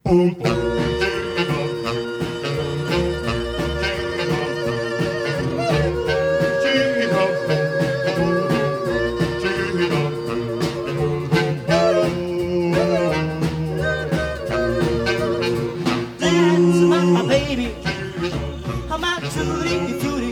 my baby, my tutti frutti,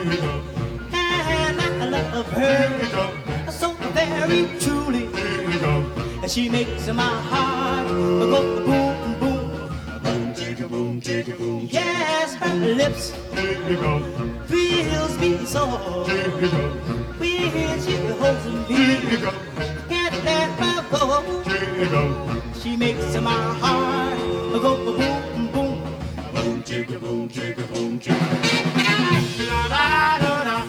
and I love her so very truly. And she makes my heart go boom, boom, boom, chicka boom, chicka boom. Yes, her lips thrills me so. When she holds me, can't let her go. She makes my heart go boom, boom, boom, chicka boom, chicka boom, chicka. La la la la.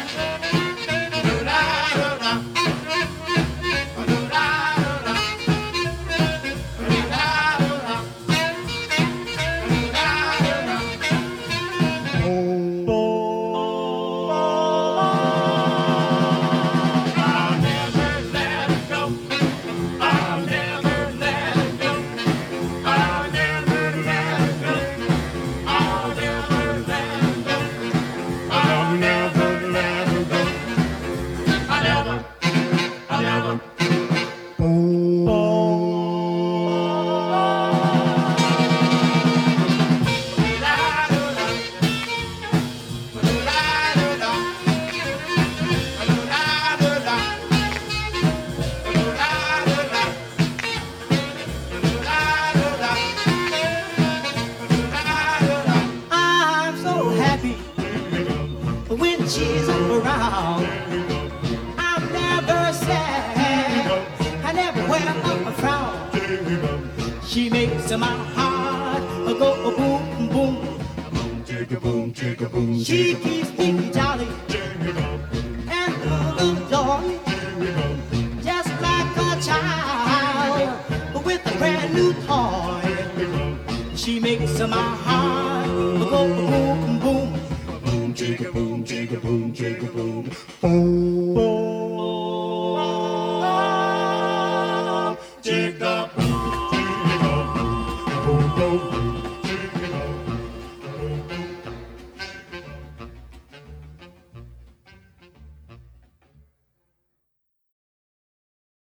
When she's around, I'm never sad. I never wear a frown. She makes my heart go boom, boom, boom, chicka boom, chicka boom. She keeps me jolly and full of joy, just like a child with a brand new toy. She makes my heart go boom, boom. Chicka boom, chicka boom, chicka boom, boom.